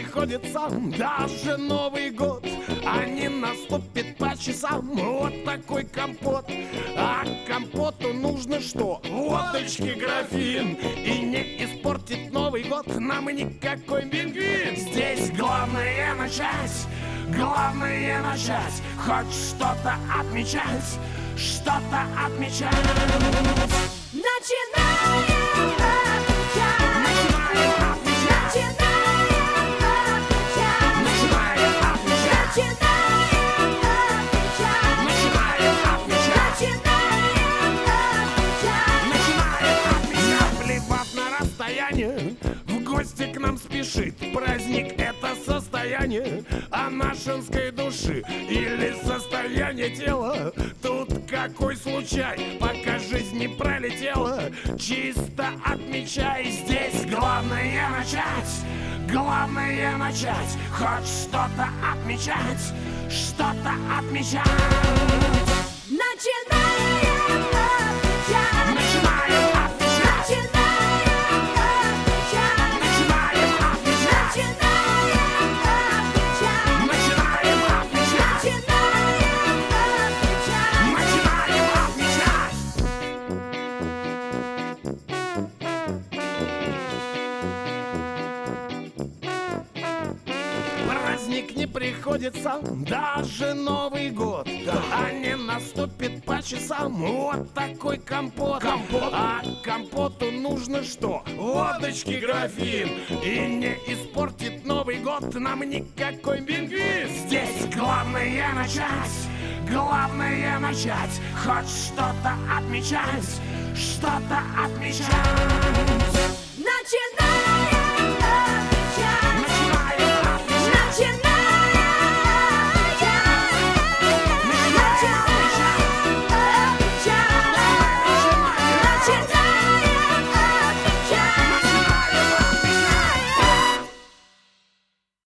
приходится даже Новый год, а не наступит по часам. Вот такой компот. А компоту нужно что? Водочки графин. И не испортит Новый год нам никакой пингвин. Здесь главное начать, главное начать, хоть что-то отмечать, что-то отмечать. Начинаем отмечать. Начинаем отмечать. Начинаем отмечать. Начинаем отмечать. Начинаем отмечать. Начинаем отмечать. Плевав на расстояние, в гости к нам спешит. Праздник — это состояние анашинской души или состояние тела. Тут какой случай, пока жизнь не пролетела. Чисто отмечай, здесь главное начать, главное начать, хоть что-то отмечать, что-то отмечать. Начинаем отмечать. Начинаем отмечать. Начинаем отмечать. Начинаем отмечать. Начинаем отмечать. Праздник не приходится, даже Новый год, а не наступит по часам. Вот такой компот. А компоту нужно что? Водочки графин. И не испортит Новый год нам никакой пингвин. Здесь главное начать, главное начать, хоть что-то отмечать, что-то отмечать.